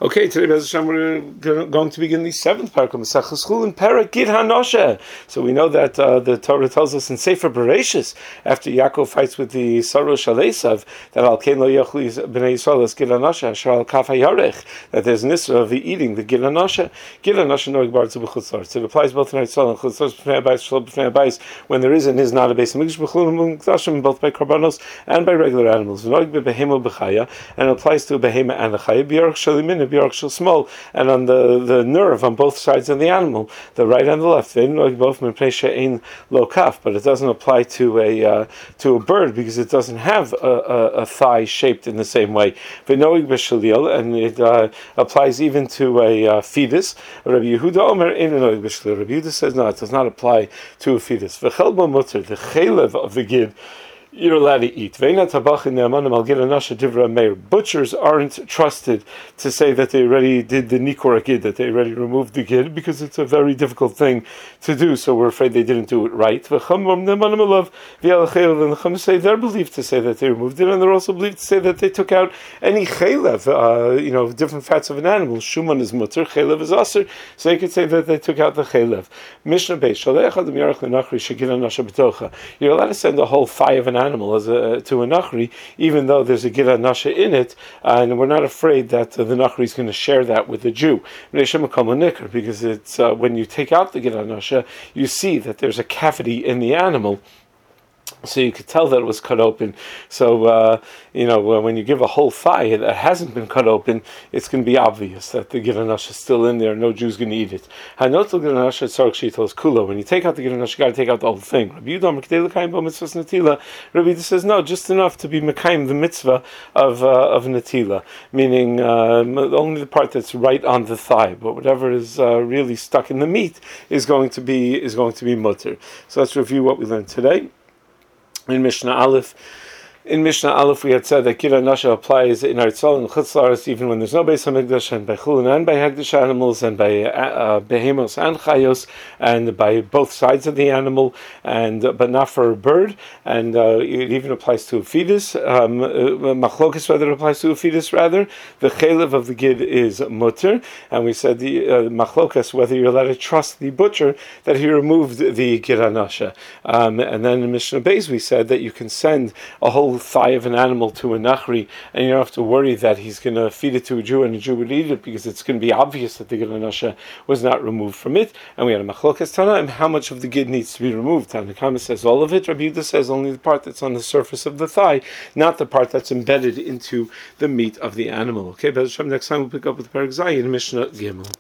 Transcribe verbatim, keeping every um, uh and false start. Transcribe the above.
Okay, today, Bez Hashem, we're going to begin the seventh parak of Maseches Chulin, Parak Gid Hanoshe. So we know that uh, the Torah tells us in Sefer Bereshis, after Yaakov fights with the Saru Shalesav, that Al Kein Lo Yochli Bnei Yisrael Es Gid Hanoshe, Asher Al Kaf HaYarech, that there's an issue of the eating the Gid Hanoshe. Gid Hanoshe Noig Bar Tzu B'chutz La'aretz. It applies both in Yisrael and Chutz La'aretz B'fnei Abayis, Shalom B'fnei Abayis, when there is and is not a Beis Hamikdash B'chulin B'mukdashim, both by Karbanos and by regular animals. Noig B'behema B'chaya, and it applies to a behema and a chaya, B'yorach Shalimin and B'yorach Shal Small, and on the, the nerve on both sides of the animal, the right and the left. They know both in low kaf, but it doesn't apply to a uh, to a bird because it doesn't have a, a, a thigh shaped in the same way. And it uh, applies even to a uh, fetus. Rabbi Yehuda Omer in Rabbi Yehuda says no, it does not apply to a fetus. The chelev of the gid, you're allowed to eat. Butchers aren't trusted to say that they already did the nikor gid, that they already removed the gid, because it's a very difficult thing to do, so we're afraid they didn't do it right. And the Chum say they're believed to say that they removed it, and they're also believed to say that they took out any chelev, uh, you know, different fats of an animal. Shuman is mutter, chelev is aser, so they could say that they took out the chelev. Mishnah Beis, you're allowed to send a whole thigh of an animal as a, to a nachri, even though there's a gid hanashe in it, and we're not afraid that uh, the nachri is going to share that with the Jew. Because it's uh, when you take out the gid hanashe, you see that there's a cavity in the animal. So you could tell that it was cut open. So, uh, you know, when you give a whole thigh that hasn't been cut open, it's going to be obvious that the gid hanashe is still in there. No Jew's going to eat it. When you take out the gid hanashe, you got to take out the whole thing. Rabbi Yehuda says, no, just enough to be mekayim the mitzvah of uh, of netila, meaning uh, only the part that's right on the thigh, but whatever is uh, really stuck in the meat is going to be is going to be mutter. So let's review what we learned today. In Mishnah Aleph, in Mishnah Aleph, we had said that Gid Hanoshe applies in Eretz and Chutz La'aretz even when there's no Beis Hamikdash, and by Chulin and by Hekdesh animals, and by uh, Behemos and Chayos, and by both sides of the animal, and uh, but not for a bird. And uh, it even applies to a fetus. Um, uh, Machlokas, whether it applies to a fetus, rather. The chelev of the Gid is mutter, and we said the uh, Machlokas, whether you're allowed to trust the butcher that he removed the Gid Hanoshe. Um, and then in Mishnah Beis, we said that you can send a whole thigh of an animal to a nachri, and you don't have to worry that he's going to feed it to a Jew and a Jew would eat it, because it's going to be obvious that the gid hanoshe was not removed from it. And we had a machlokas Tanaim, how much of the gid needs to be removed. Tanna Kama says all of it. Rabbi Yehuda says only the part that's on the surface of the thigh, not the part that's embedded into the meat of the animal. Okay, but next time we'll pick up with Parak Zayin, Mishnah Gimel.